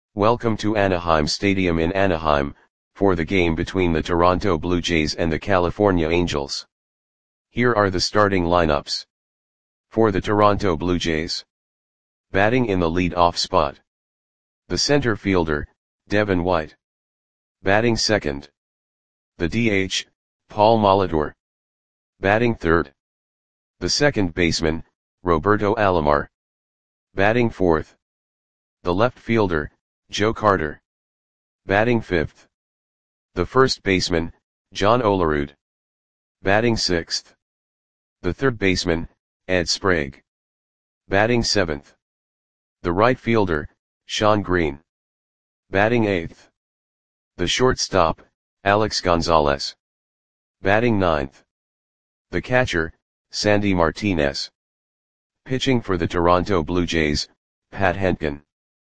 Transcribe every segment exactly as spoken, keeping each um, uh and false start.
Welcome to Anaheim Stadium in Anaheim, for the game between the Toronto Blue Jays and the California Angels. Here are the starting lineups. For the Toronto Blue Jays. Batting in the lead-off spot. The center fielder, Devin White. Batting second. The D H, Paul Molitor. Batting third. The second baseman, Roberto Alomar. Batting fourth. The left fielder, Joe Carter. Batting fifth. The first baseman, John Olerud. Batting sixth. The third baseman, Ed Sprague. Batting seventh. The right fielder, Shawn Green. Batting eighth. The shortstop, Alex Gonzalez. Batting ninth. The catcher, Sandy Martinez. Pitching for the Toronto Blue Jays, Pat Hentgen.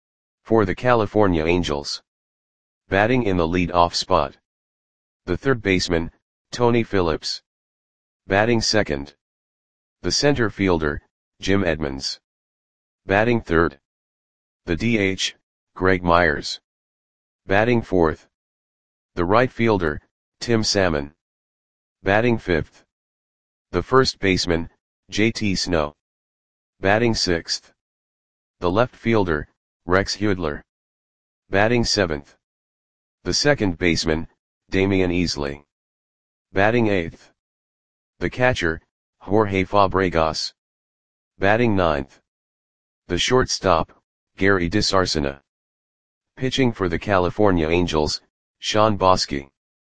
For the California Angels. Batting in the lead-off spot. The third baseman, Tony Phillips. Batting second. The center fielder, Jim Edmonds. Batting third. The D H, Greg Myers. Batting fourth. The right fielder, Tim Salmon. Batting fifth. The first baseman, J T Snow. Batting sixth. The left fielder, Rex Hudler. Batting seventh. The second baseman, Damian Easley. Batting eighth. The catcher, Jorge Fabregas. Batting ninth. The shortstop, Gary DeSarcina. Pitching for the California Angels, Sean Bosky.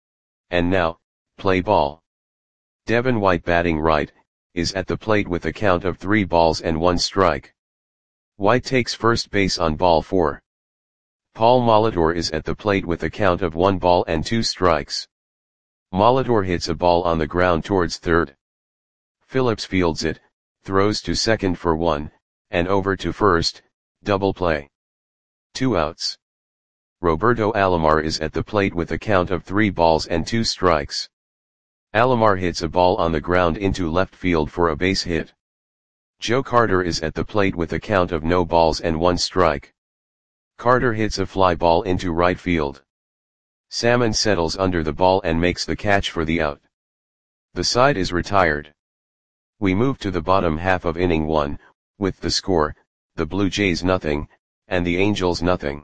And now, play ball. Devin White batting right, is at the plate with a count of three balls and one strike. White takes first base on ball four. Paul Molitor is at the plate with a count of one ball and two strikes. Molitor hits a ball on the ground towards third. Phillips fields it, throws to second for one, and over to first, double play. Two outs. Roberto Alomar is at the plate with a count of three balls and two strikes. Alomar hits a ball on the ground into left field for a base hit. Joe Carter is at the plate with a count of no balls and one strike. Carter hits a fly ball into right field. Salmon settles under the ball and makes the catch for the out. The side is retired. We move to the bottom half of inning one, with the score, the Blue Jays nothing, and the Angels nothing.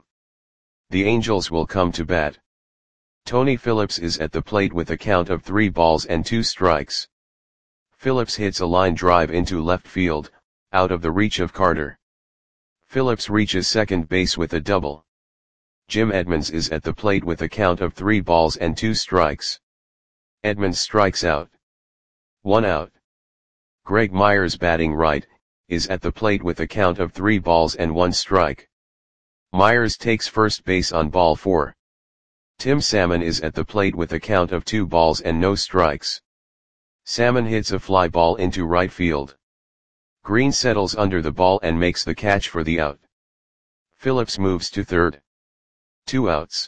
The Angels will come to bat. Tony Phillips is at the plate with a count of three balls and two strikes. Phillips hits a line drive into left field, out of the reach of Carter. Phillips reaches second base with a double. Jim Edmonds is at the plate with a count of three balls and two strikes. Edmonds strikes out. One out. Greg Myers batting right, is at the plate with a count of three balls and one strike. Myers takes first base on ball four. Tim Salmon is at the plate with a count of two balls and no strikes. Salmon hits a fly ball into right field. Green settles under the ball and makes the catch for the out. Phillips moves to third. Two outs.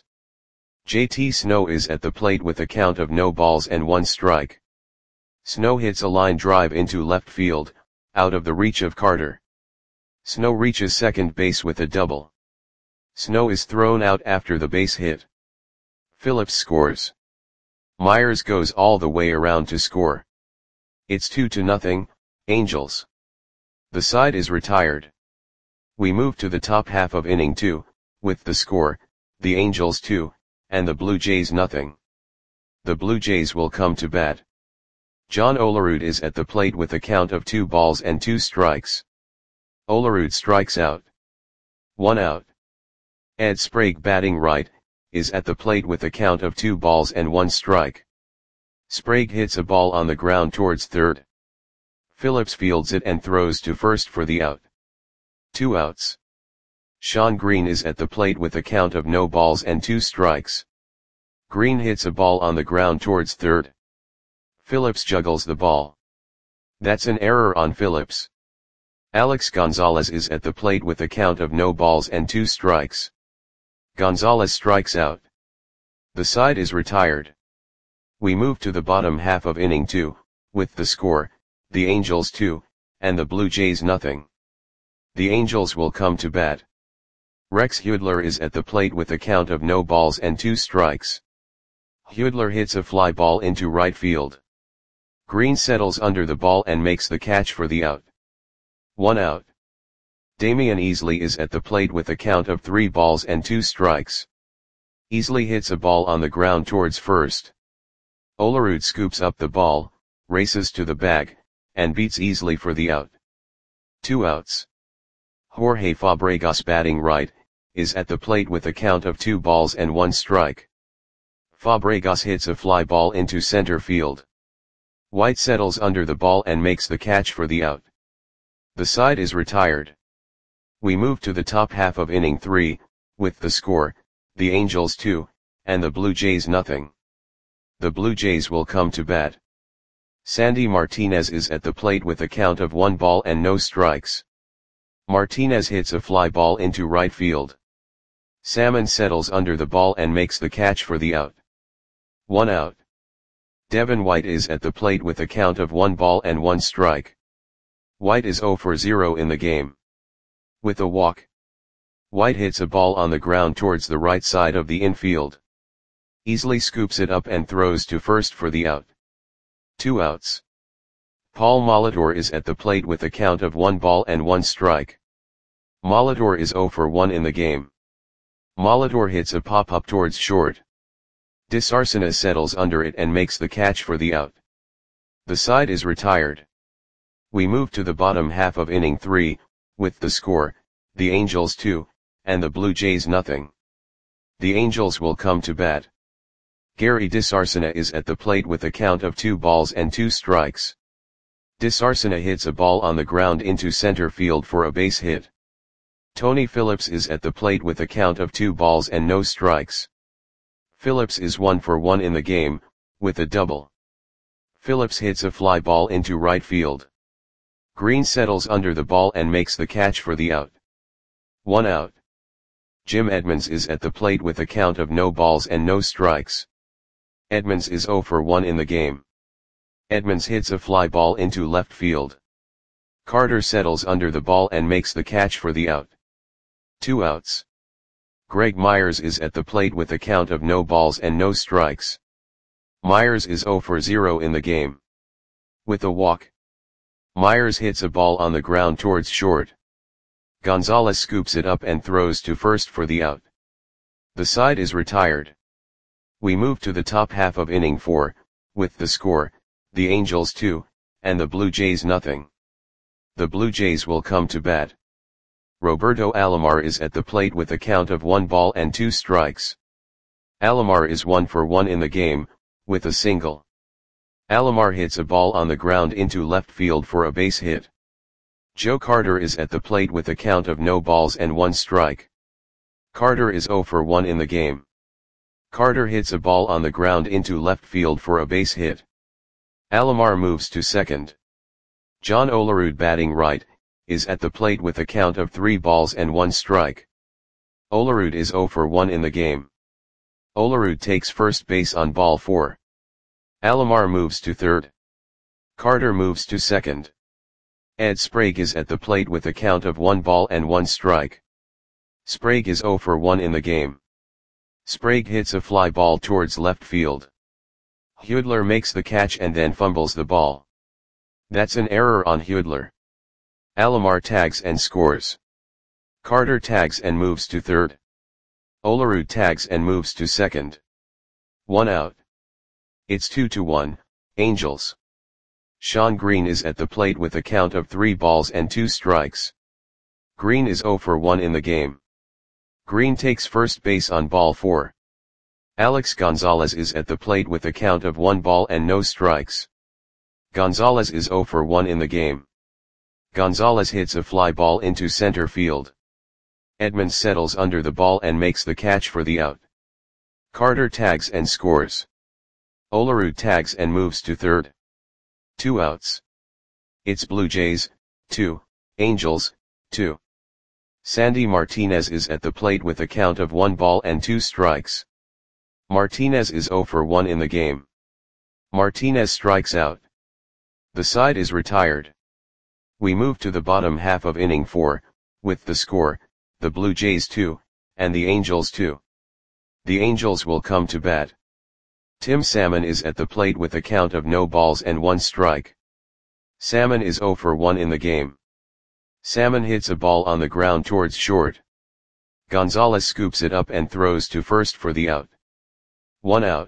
J T Snow is at the plate with a count of no balls and one strike. Snow hits a line drive into left field, out of the reach of Carter. Snow reaches second base with a double. Snow is thrown out after the base hit. Phillips scores. Myers goes all the way around to score. It's two to nothing, Angels. The side is retired. We move to the top half of inning two, with the score, the Angels two, and the Blue Jays nothing. The Blue Jays will come to bat. John Olerud is at the plate with a count of two balls and two strikes. Olerud strikes out. One out. Ed Sprague batting right, is at the plate with a count of two balls and one strike. Sprague hits a ball on the ground towards third. Phillips fields it and throws to first for the out. Two outs. Shawn Green is at the plate with a count of no balls and two strikes. Green hits a ball on the ground towards third. Phillips juggles the ball. That's an error on Phillips. Alex Gonzalez is at the plate with a count of no balls and two strikes. Gonzalez strikes out. The side is retired. We move to the bottom half of inning two, with the score, the Angels two, and the Blue Jays nothing. The Angels will come to bat. Rex Hudler is at the plate with a count of no balls and two strikes. Hudler hits a fly ball into right field. Green settles under the ball and makes the catch for the out. One out. Damian Easley is at the plate with a count of three balls and two strikes. Easley hits a ball on the ground towards first. Olerud scoops up the ball, races to the bag, and beats Easley for the out. Two outs. Jorge Fabregas, batting right, is at the plate with a count of two balls and one strike. Fabregas hits a fly ball into center field. White settles under the ball and makes the catch for the out. The side is retired. We move to the top half of inning three, with the score, the Angels two, and the Blue Jays nothing. The Blue Jays will come to bat. Sandy Martinez is at the plate with a count of one ball and no strikes. Martinez hits a fly ball into right field. Salmon settles under the ball and makes the catch for the out. One out. Devin White is at the plate with a count of one ball and one strike. White is zero for zero in the game. With a walk, White hits a ball on the ground towards the right side of the infield. Easley scoops it up and throws to first for the out. Two outs. Paul Molitor is at the plate with a count of one ball and one strike. Molitor is zero for one in the game. Molitor hits a pop-up towards short. Disarcina settles under it and makes the catch for the out. The side is retired. We move to the bottom half of inning three, with the score, the Angels two, and the Blue Jays nothing. The Angels will come to bat. Gary Disarcina is at the plate with a count of two balls and two strikes. Disarcina hits a ball on the ground into center field for a base hit. Tony Phillips is at the plate with a count of two balls and no strikes. Phillips is one for one in the game, with a double. Phillips hits a fly ball into right field. Green settles under the ball and makes the catch for the out. One out. Jim Edmonds is at the plate with a count of no balls and no strikes. Edmonds is zero for one in the game. Edmonds hits a fly ball into left field. Carter settles under the ball and makes the catch for the out. Two outs. Greg Myers is at the plate with a count of no balls and no strikes. Myers is zero for zero in the game. With a walk, Myers hits a ball on the ground towards short. Gonzalez scoops it up and throws to first for the out. The side is retired. We move to the top half of inning four, with the score, the Angels two, and the Blue Jays nothing. The Blue Jays will come to bat. Roberto Alomar is at the plate with a count of one ball and two strikes. Alomar is one for one in the game, with a single. Alomar hits a ball on the ground into left field for a base hit. Joe Carter is at the plate with a count of no balls and one strike. Carter is zero for one in the game. Carter hits a ball on the ground into left field for a base hit. Alomar moves to second. John Olerud, batting right, is at the plate with a count of three balls and one strike. Olerud is zero for one in the game. Olerud takes first base on ball four. Alomar moves to third. Carter moves to second. Ed Sprague is at the plate with a count of one ball and one strike. Sprague is zero for one in the game. Sprague hits a fly ball towards left field. Hudler makes the catch and then fumbles the ball. That's an error on Hudler. Alomar tags and scores. Carter tags and moves to third. Olerud tags and moves to second. One out. It's two to one, Angels. Sean Green is at the plate with a count of three balls and two strikes. Green is zero for one in the game. Green takes first base on ball four. Alex Gonzalez is at the plate with a count of one ball and no strikes. Gonzalez is zero for one in the game. Gonzalez hits a fly ball into center field. Edmonds settles under the ball and makes the catch for the out. Carter tags and scores. Olerud tags and moves to third. Two outs. It's Blue Jays, two, Angels, two. Sandy Martinez is at the plate with a count of one ball and two strikes. Martinez is zero for one in the game. Martinez strikes out. The side is retired. We move to the bottom half of inning four, with the score, the Blue Jays two, and the Angels two. The Angels will come to bat. Tim Salmon is at the plate with a count of no balls and one strike. Salmon is zero for one in the game. Salmon hits a ball on the ground towards short. Gonzalez scoops it up and throws to first for the out. One out.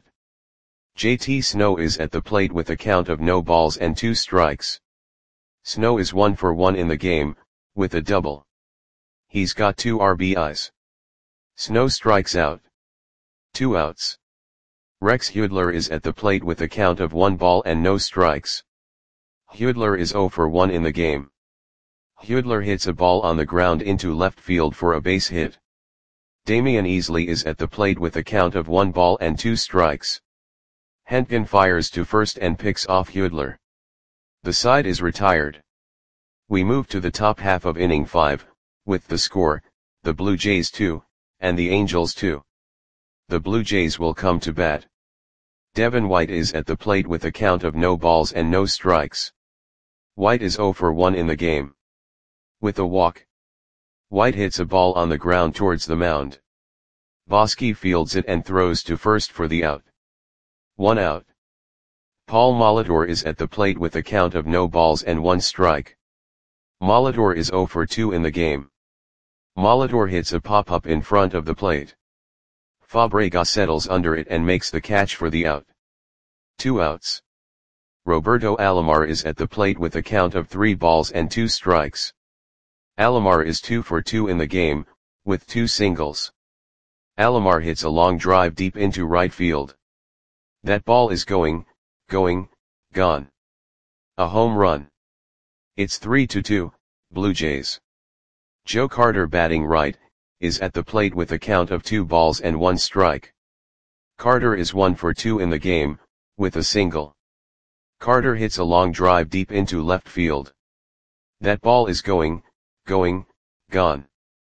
J T Snow is at the plate with a count of no balls and two strikes. Snow is one for one in the game, with a double. He's got two R B Is. Snow strikes out. Two outs. Rex Hudler is at the plate with a count of one ball and no strikes. Hudler is zero for one in the game. Hudler hits a ball on the ground into left field for a base hit. Damian Easley is at the plate with a count of one ball and two strikes. Hentgen fires to first and picks off Hudler. The side is retired. We move to the top half of inning five, with the score, the Blue Jays two, and the Angels two. The Blue Jays will come to bat. Devin White is at the plate with a count of no balls and no strikes. White is zero for one in the game. With a walk. White hits a ball on the ground towards the mound. Bosky fields it and throws to first for the out. One out. Paul Molitor is at the plate with a count of no balls and one strike. Molitor is zero for two in the game. Molitor hits a pop-up in front of the plate. Fabregas settles under it and makes the catch for the out. Two outs. Roberto Alomar is at the plate with a count of three balls and two strikes. Alomar is two for two in the game, with two singles. Alomar hits a long drive deep into right field. That ball is going, going, gone. A home run. It's three to two, Blue Jays. Joe Carter, batting right, is at the plate with a count of two balls and one strike. Carter is one for two in the game, with a single. Carter hits a long drive deep into left field. That ball is going, going, gone.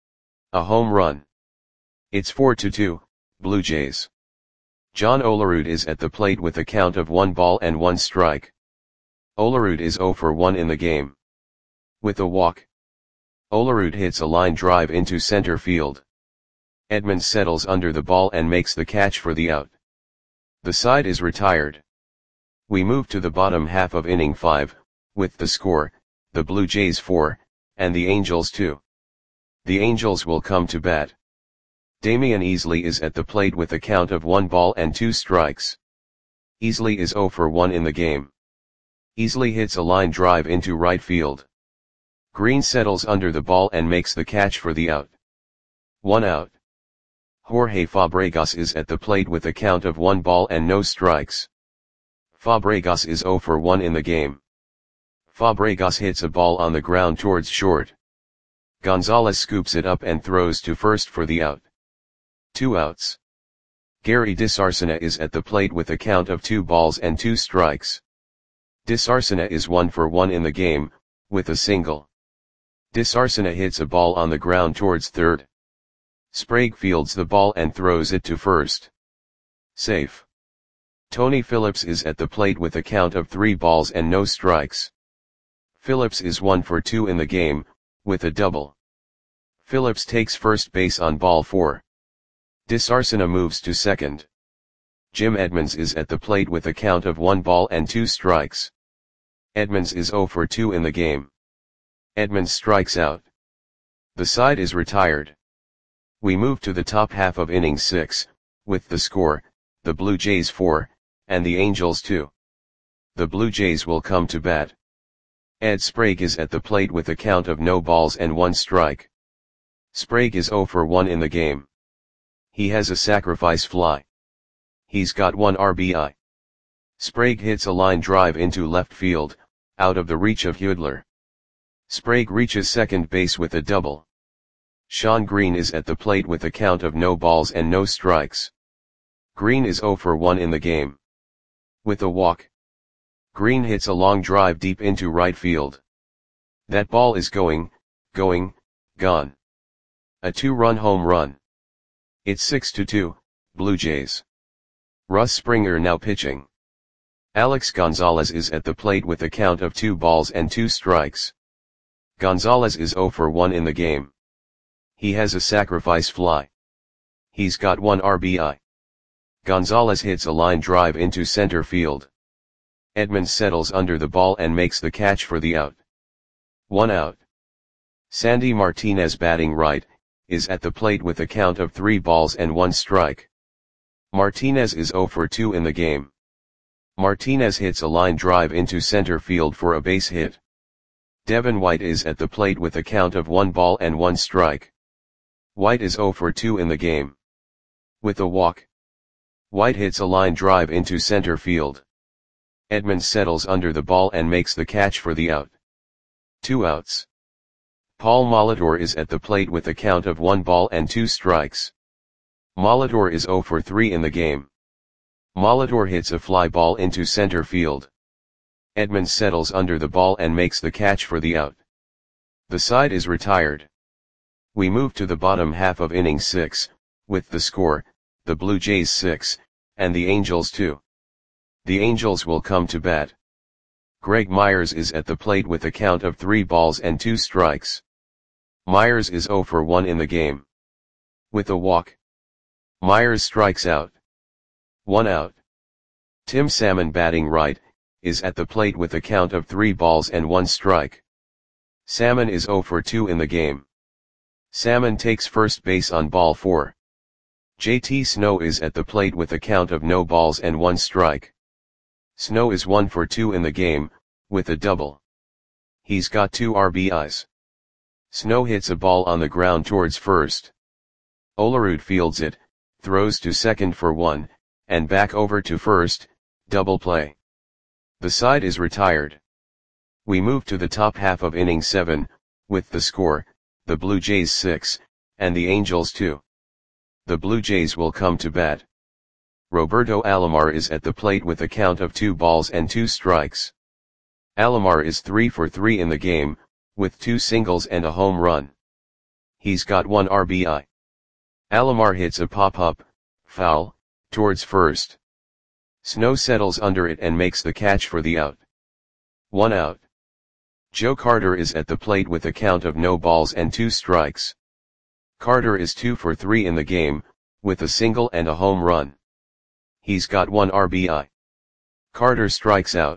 A home run. It's four to two, Blue Jays. John Olerud is at the plate with a count of one ball and one strike. Olerud is zero for one in the game. With a walk. Olerud hits a line drive into center field. Edmonds settles under the ball and makes the catch for the out. The side is retired. We move to the bottom half of inning five, with the score, the Blue Jays four, and the Angels two. The Angels will come to bat. Damian Easley is at the plate with a count of one ball and two strikes. Easley is zero for one in the game. Easley hits a line drive into right field. Green settles under the ball and makes the catch for the out. One out. Jorge Fabregas is at the plate with a count of one ball and no strikes. Fabregas is zero for one in the game. Fabregas hits a ball on the ground towards short. Gonzalez scoops it up and throws to first for the out. Two outs. Gary DeSarcina is at the plate with a count of two balls and two strikes. DeSarcina is one for one in the game, with a single. DeSarcina hits a ball on the ground towards third. Sprague fields the ball and throws it to first. Safe. Tony Phillips is at the plate with a count of three balls and no strikes. Phillips is one for two in the game, with a double. Phillips takes first base on ball four. DeSarcina moves to second. Jim Edmonds is at the plate with a count of one ball and two strikes. Edmonds is zero for two in the game. Edmonds strikes out. The side is retired. We move to the top half of inning six, with the score, the Blue Jays four, and the Angels two. The Blue Jays will come to bat. Ed Sprague is at the plate with a count of no balls and one strike. Sprague is zero for one in the game. He has a sacrifice fly. He's got one R B I. Sprague hits a line drive into left field, out of the reach of Hudler. Sprague reaches second base with a double. Sean Green is at the plate with a count of no balls and no strikes. Green is zero for one in the game. With a walk. Green hits a long drive deep into right field. That ball is going, going, gone. A two-run home run. It's six to two, Blue Jays. Russ Springer now pitching. Alex Gonzalez is at the plate with a count of two balls and two strikes. Gonzalez is zero for one in the game. He has a sacrifice fly. He's got one R B I. Gonzalez hits a line drive into center field. Edmonds settles under the ball and makes the catch for the out. One out. Sandy Martinez, batting right, is at the plate with a count of three balls and one strike. Martinez is zero for two in the game. Martinez hits a line drive into center field for a base hit. Devin White is at the plate with a count of one ball and one strike. White is zero for two in the game. With a walk, White hits a line drive into center field. Edmonds settles under the ball and makes the catch for the out. Two outs. Paul Molitor is at the plate with a count of one ball and two strikes. Molitor is zero for three in the game. Molitor hits a fly ball into center field. Edmonds settles under the ball and makes the catch for the out. The side is retired. We move to the bottom half of inning six, with the score, the Blue Jays six, and the Angels two. The Angels will come to bat. Greg Myers is at the plate with a count of three balls and two strikes. Myers is zero for one in the game. With a walk, Myers strikes out. One out. Tim Salmon, batting right, is at the plate with a count of three balls and one strike. Salmon is zero for two in the game. Salmon takes first base on ball four. J T Snow is at the plate with a count of no balls and one strike. Snow is one for two in the game, with a double. He's got two R B Is. Snow hits a ball on the ground towards first. Olerud fields it, throws to second for one, and back over to first, double play. The side is retired. We move to the top half of inning seven, with the score, the Blue Jays six, and the Angels two. The Blue Jays will come to bat. Roberto Alomar is at the plate with a count of two balls and two strikes. Alomar is three for three in the game, with two singles and a home run. He's got one R B I. Alomar hits a pop-up, foul, towards first. Snow settles under it and makes the catch for the out. One out. Joe Carter is at the plate with a count of no balls and two strikes. Carter is two for three in the game, with a single and a home run. He's got one R B I. Carter strikes out.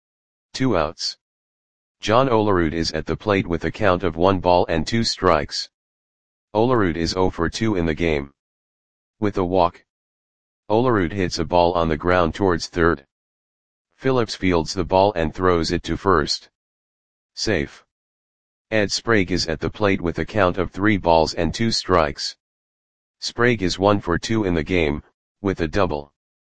Two outs. John Olerud is at the plate with a count of one ball and two strikes. Olerud is zero for two in the game. With a walk, Olerud hits a ball on the ground towards third. Phillips fields the ball and throws it to first. Safe. Ed Sprague is at the plate with a count of three balls and two strikes. Sprague is one for two in the game, with a double.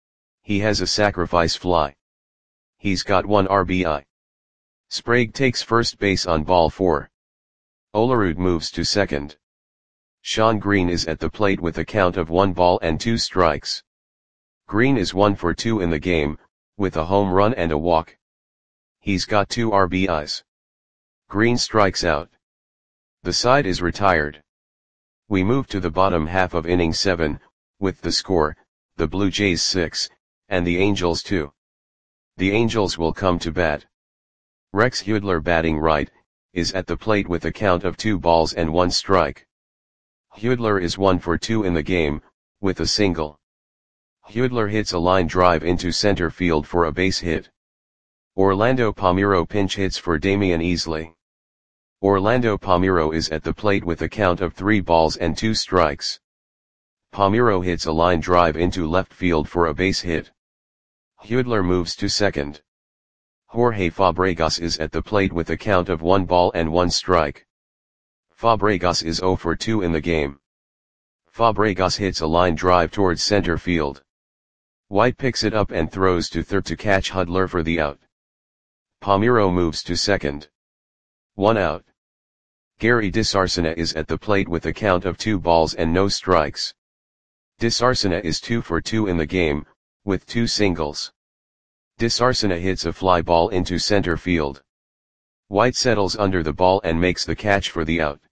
He has a sacrifice fly. He's got one R B I. Sprague takes first base on ball four. Olerud moves to second. Sean Green is at the plate with a count of one ball and two strikes. Green is one for two in the game, with a home run and a walk. He's got two R B Is. Green strikes out. The side is retired. We move to the bottom half of inning seven, with the score, the Blue Jays six, and the Angels two. The Angels will come to bat. Rex Hudler, batting right, is at the plate with a count of two balls and one strike. Hudler is one for two in the game, with a single. Hudler hits a line drive into center field for a base hit. Orlando Palmeiro pinch hits for Damian Easley. Orlando Palmeiro is at the plate with a count of three balls and two strikes. Palmeiro hits a line drive into left field for a base hit. Hudler moves to second. Jorge Fabregas is at the plate with a count of one ball and one strike. Fabregas is zero for two in the game. Fabregas hits a line drive towards center field. White picks it up and throws to third to catch Hudler for the out. Palmeiro moves to second. One out. Gary DeSarcina is at the plate with a count of two balls and no strikes. DeSarcina is two for two in the game, with two singles. DeSarcina hits a fly ball into center field. White settles under the ball and makes the catch for the out.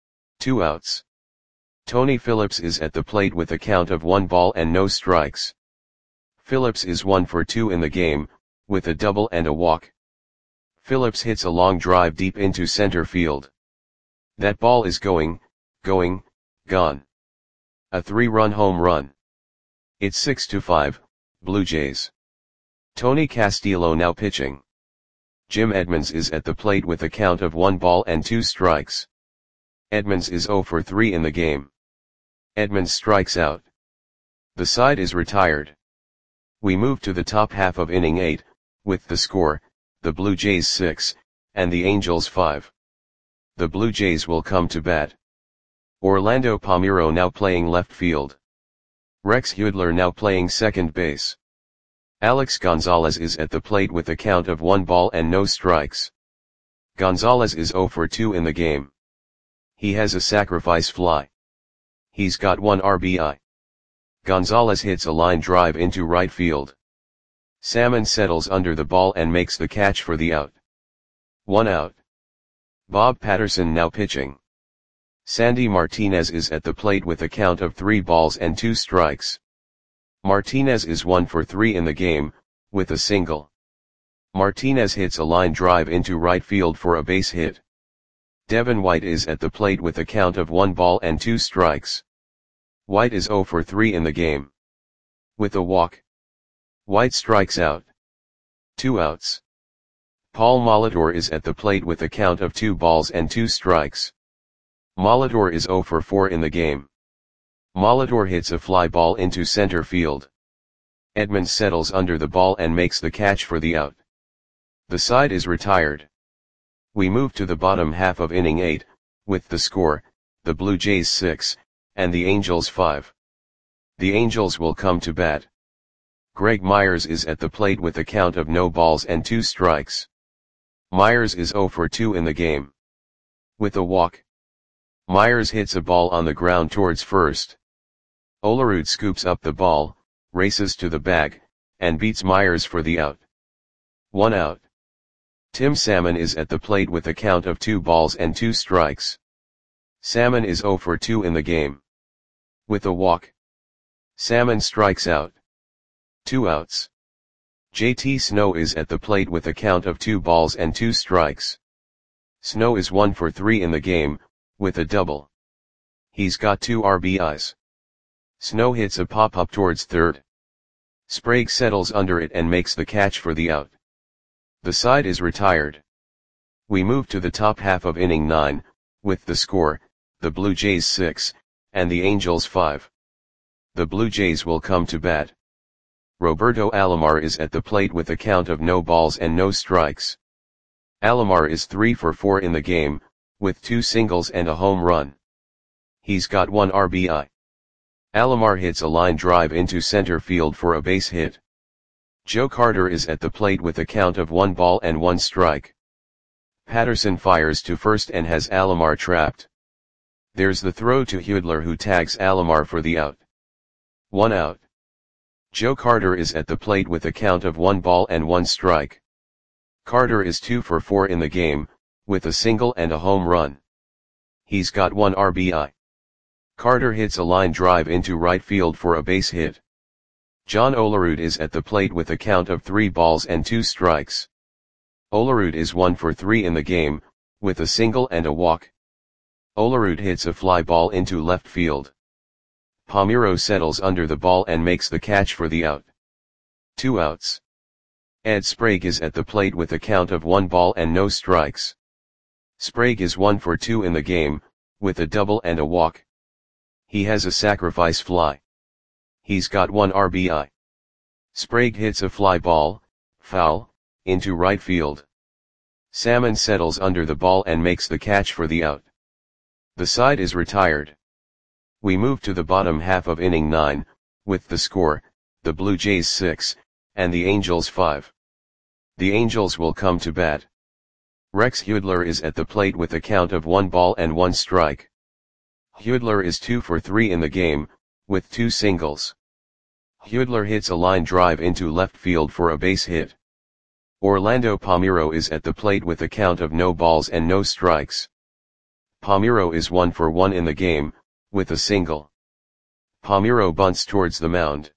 Two outs. Tony Phillips is at the plate with a count of one ball and no strikes. Phillips is one for two in the game, with a double and a walk. Phillips hits a long drive deep into center field. That ball is going, going, gone. A three-run home run. It's six to five, Blue Jays. Tony Castillo now pitching. Jim Edmonds is at the plate with a count of one ball and two strikes. Edmonds is zero for three in the game. Edmonds strikes out. The side is retired. We move to the top half of inning eight, with the score, the Blue Jays six, and the Angels five. The Blue Jays will come to bat. Orlando Palmeiro now playing left field. Rex Hudler now playing second base. Alex Gonzalez is at the plate with a count of one ball and no strikes. Gonzalez is zero for two in the game. He has a sacrifice fly. He's got one R B I. Gonzalez hits a line drive into right field. Salmon settles under the ball and makes the catch for the out. One out. Bob Patterson now pitching. Sandy Martinez is at the plate with a count of three balls and two strikes. Martinez is one for three in the game, with a single. Martinez hits a line drive into right field for a base hit. Devin White is at the plate with a count of one ball and two strikes. White is zero for three in the game. With a walk. White strikes out. Two outs. Paul Molitor is at the plate with a count of two balls and two strikes. Molitor is zero for four in the game. Molitor hits a fly ball into center field. Edmonds settles under the ball and makes the catch for the out. The side is retired. We move to the bottom half of inning eight, with the score, the Blue Jays six, and the Angels five. The Angels will come to bat. Greg Myers is at the plate with a count of no balls and two strikes. Myers is zero for two in the game. With a walk. Myers hits a ball on the ground towards first. Olerud scoops up the ball, races to the bag, and beats Myers for the out. One out. Tim Salmon is at the plate with a count of two balls and two strikes. Salmon is zero for two in the game. With a walk. Salmon strikes out. Two outs. J T Snow is at the plate with a count of two balls and two strikes. Snow is one for three in the game, with a double. He's got two R B Is. Snow hits a pop-up towards third. Sprague settles under it and makes the catch for the out. The side is retired. We move to the top half of inning nine, with the score, the Blue Jays six, and the Angels five. The Blue Jays will come to bat. Roberto Alomar is at the plate with a count of no balls and no strikes. Alomar is three for four in the game, with two singles and a home run. He's got one R B I. Alomar hits a line drive into center field for a base hit. Joe Carter is at the plate with a count of one ball and one strike. Patterson fires to first and has Alomar trapped. There's the throw to Hudler, who tags Alomar for the out. One out. Joe Carter is at the plate with a count of one ball and one strike. Carter is two for four in the game, with a single and a home run. He's got one R B I. Carter hits a line drive into right field for a base hit. John Olerud is at the plate with a count of three balls and two strikes. Olerud is one for three in the game, with a single and a walk. Olerud hits a fly ball into left field. Palmeiro settles under the ball and makes the catch for the out. Two outs. Ed Sprague is at the plate with a count of one ball and no strikes. Sprague is one for two in the game, with a double and a walk. He has a sacrifice fly. He's got one R B I. Sprague hits a fly ball, foul, into right field. Salmon settles under the ball and makes the catch for the out. The side is retired. We move to the bottom half of inning nine, with the score, the Blue Jays six, and the Angels five. The Angels will come to bat. Rex Hudler is at the plate with a count of one ball and one strike. Hudler is two for three in the game, with two singles. Hudler hits a line drive into left field for a base hit. Orlando Palmeiro is at the plate with a count of no balls and no strikes. Palmeiro is one for one in the game, with a single. Palmeiro bunts towards the mound.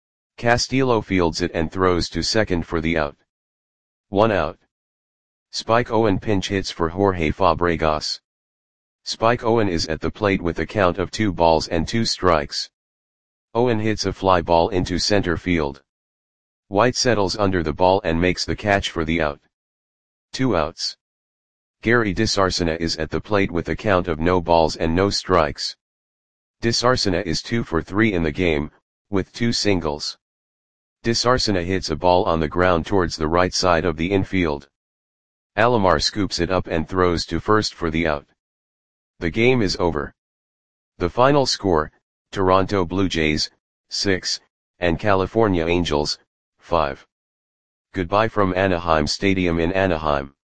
Castillo fields it and throws to second for the out. One out. Spike Owen pinch hits for Jorge Fabregas. Spike Owen is at the plate with a count of two balls and two strikes. Owen hits a fly ball into center field. White settles under the ball and makes the catch for the out. Two outs. Gary DeSarcina is at the plate with a count of no balls and no strikes. DeSarcina is two for three in the game, with two singles. DeSarcina hits a ball on the ground towards the right side of the infield. Alomar scoops it up and throws to first for the out. The game is over. The final score, Toronto Blue Jays, six, and California Angels, five. Goodbye from Anaheim Stadium in Anaheim.